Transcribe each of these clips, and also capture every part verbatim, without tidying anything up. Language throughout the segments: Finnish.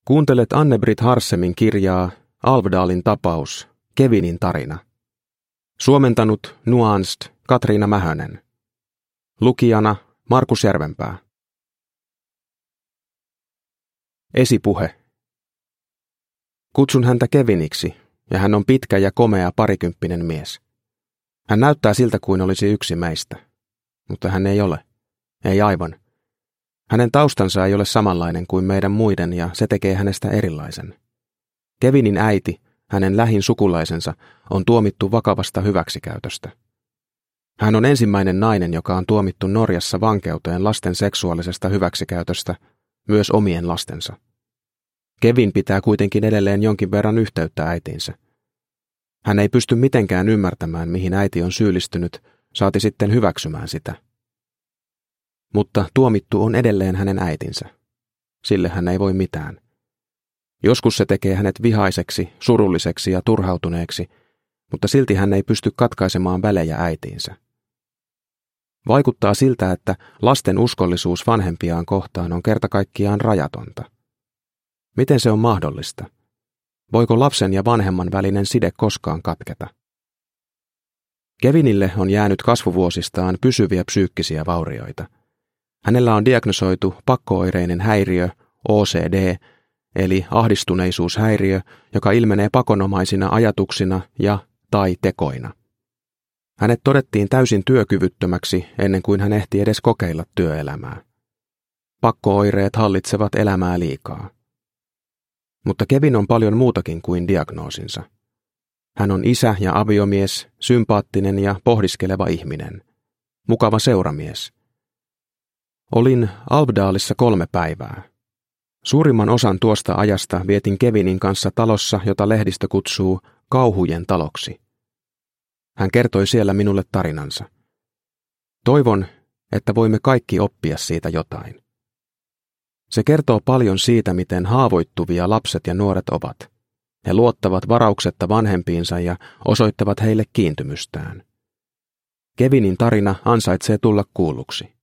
Kuuntelet Anne-Britt Harsemin kirjaa Alvdalin tapaus, Kevinin tarina. Suomentanut Nuanced Katriina Mähönen. Lukijana Markus Järvenpää. Esipuhe. Kutsun häntä Keviniksi, ja hän on pitkä ja komea parikymppinen mies. Hän näyttää siltä kuin olisi yksi meistä, mutta hän ei ole. Ei aivan. Hänen taustansa ei ole samanlainen kuin meidän muiden ja se tekee hänestä erilaisen. Kevinin äiti, hänen lähin sukulaisensa, on tuomittu vakavasta hyväksikäytöstä. Hän on ensimmäinen nainen, joka on tuomittu Norjassa vankeuteen lasten seksuaalisesta hyväksikäytöstä, myös omien lastensa. Kevin pitää kuitenkin edelleen jonkin verran yhteyttä äitiinsä. Hän ei pysty mitenkään ymmärtämään, mihin äiti on syyllistynyt, saati sitten hyväksymään sitä. Mutta tuomittu on edelleen hänen äitinsä. Sille hän ei voi mitään. Joskus se tekee hänet vihaiseksi, surulliseksi ja turhautuneeksi, mutta silti hän ei pysty katkaisemaan välejä äitiinsä. Vaikuttaa siltä, että lasten uskollisuus vanhempiaan kohtaan on kerta kaikkiaan rajatonta. Miten se on mahdollista? Voiko lapsen ja vanhemman välinen side koskaan katketa? Kevinille on jäänyt kasvuvuosistaan pysyviä psyykkisiä vaurioita. Hänellä on diagnosoitu pakko-oireinen häiriö, O C D, eli ahdistuneisuushäiriö, joka ilmenee pakonomaisina ajatuksina ja tai tekoina. Hänet todettiin täysin työkyvyttömäksi ennen kuin hän ehti edes kokeilla työelämää. Pakko-oireet hallitsevat elämää liikaa. Mutta Kevin on paljon muutakin kuin diagnoosinsa. Hän on isä ja aviomies, sympaattinen ja pohdiskeleva ihminen. Mukava seuramies. Olin Alvdalissa kolme päivää. Suurimman osan tuosta ajasta vietin Kevinin kanssa talossa, jota lehdistö kutsuu kauhujen taloksi. Hän kertoi siellä minulle tarinansa. Toivon, että voimme kaikki oppia siitä jotain. Se kertoo paljon siitä, miten haavoittuvia lapset ja nuoret ovat. He luottavat varauksetta vanhempiinsa ja osoittavat heille kiintymystään. Kevinin tarina ansaitsee tulla kuulluksi.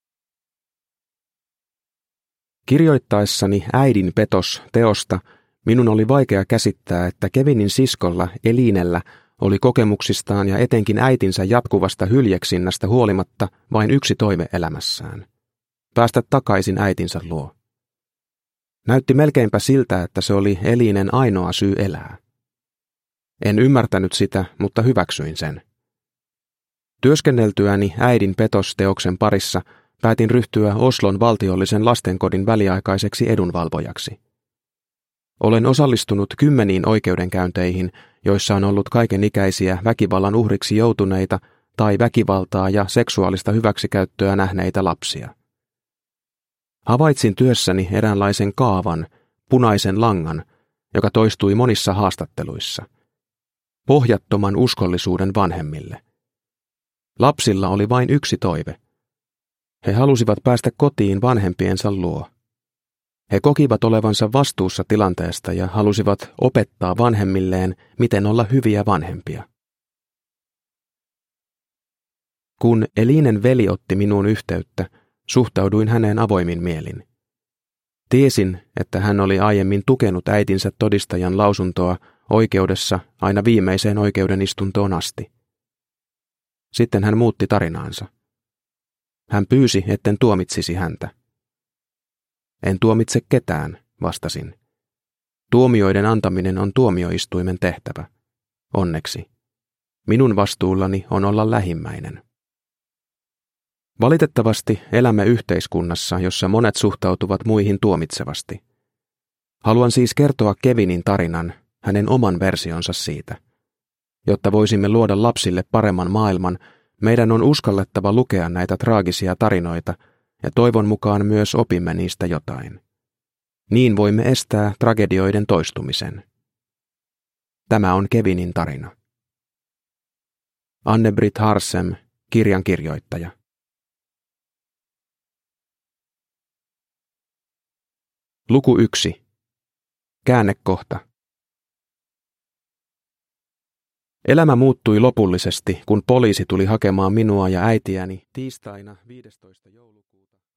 Kirjoittaessani Äidin petos -teosta minun oli vaikea käsittää, että Kevinin siskolla Elinellä oli kokemuksistaan ja etenkin äitinsä jatkuvasta hyljeksinnästä huolimatta vain yksi toive elämässään. Päästä takaisin äitinsä luo. Näytti melkeinpä siltä, että se oli Elinen ainoa syy elää. En ymmärtänyt sitä, mutta hyväksyin sen. Työskenneltyäni Äidin petos-teoksen parissa päätin ryhtyä Oslon valtiollisen lastenkodin väliaikaiseksi edunvalvojaksi. Olen osallistunut kymmeniin oikeudenkäynteihin, joissa on ollut kaikenikäisiä väkivallan uhriksi joutuneita tai väkivaltaa ja seksuaalista hyväksikäyttöä nähneitä lapsia. Havaitsin työssäni eräänlaisen kaavan, punaisen langan, joka toistui monissa haastatteluissa. Pohjattoman uskollisuuden vanhemmille. Lapsilla oli vain yksi toive. He halusivat päästä kotiin vanhempiensa luo. He kokivat olevansa vastuussa tilanteesta ja halusivat opettaa vanhemmilleen, miten olla hyviä vanhempia. Kun Elinen veli otti minuun yhteyttä, suhtauduin häneen avoimin mielin. Tiesin, että hän oli aiemmin tukenut äitinsä todistajan lausuntoa oikeudessa aina viimeiseen oikeudenistuntoon asti. Sitten hän muutti tarinaansa. Hän pyysi, etten tuomitsisi häntä. En tuomitse ketään, vastasin. Tuomioiden antaminen on tuomioistuimen tehtävä. Onneksi. Minun vastuullani on olla lähimmäinen. Valitettavasti elämme yhteiskunnassa, jossa monet suhtautuvat muihin tuomitsevasti. Haluan siis kertoa Kevinin tarinan, hänen oman versionsa siitä. Jotta voisimme luoda lapsille paremman maailman, meidän on uskallettava lukea näitä traagisia tarinoita ja toivon mukaan myös opimme niistä jotain. Niin voimme estää tragedioiden toistumisen. Tämä on Kevinin tarina. Anne-Britt Harsem, kirjan kirjoittaja. Luku yksi. Käännekohta. Elämä muuttui lopullisesti, kun poliisi tuli hakemaan minua ja äitiäni tiistaina viidestoista joulukuuta.